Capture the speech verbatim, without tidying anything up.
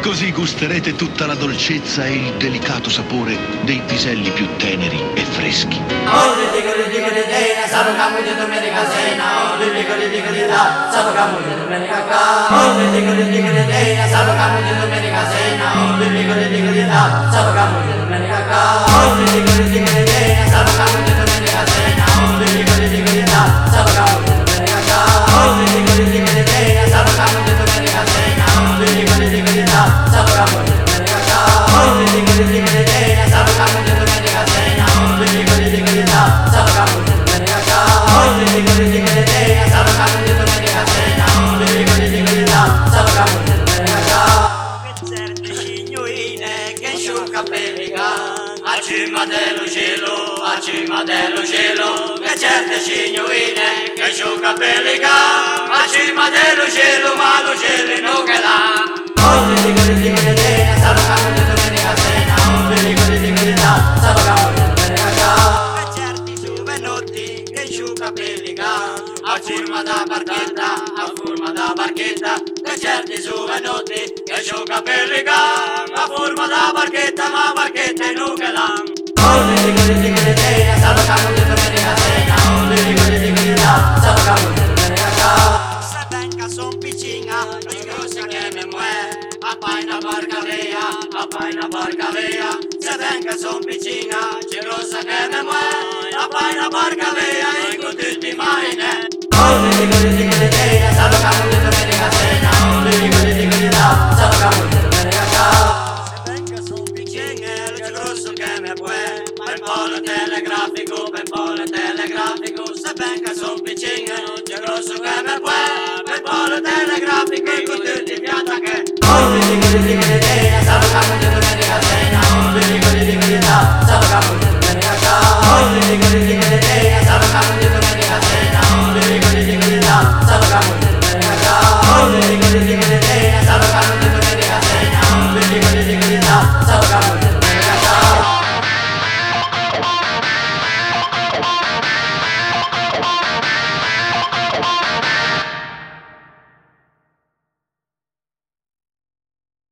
Così gusterete tutta la dolcezza e il delicato sapore dei piselli più teneri e freschi. A cima dello cielo, a cima dello cielo, che certe signorine che sono capelli ca, a cima dello cielo, ma lo cielo non che là. Oh, di di di di di, stavo campo di domenica sera, oh, di di di di da, stavo campo di domenica ca. Che certi giovanotti che sono capelli ca, a cima da barchetta, a forma da barchetta, che certi giovanotti che sono capelli ca, a forma da barchetta, ma barchetta non che là. Oh, di di di di di, stavo campo di domenica sera, oh, di di di di da, stavo campo di domenica ca. Se venga son piccina, più grossa che me muore, appai una barca via, appai una barca via. Se venga son piccina, più grossa che me muore, appai una barca via, e con tutti i marini. Oh, di di di di, stavo campo di domenica sera, oh, di di di da, stavo campo di domenica ca. Per polo telegrafico, per polo telegrafico, se venga son piccino, c'è grosso che me può, per polo telegrafico, con tutti i pianta che, oh,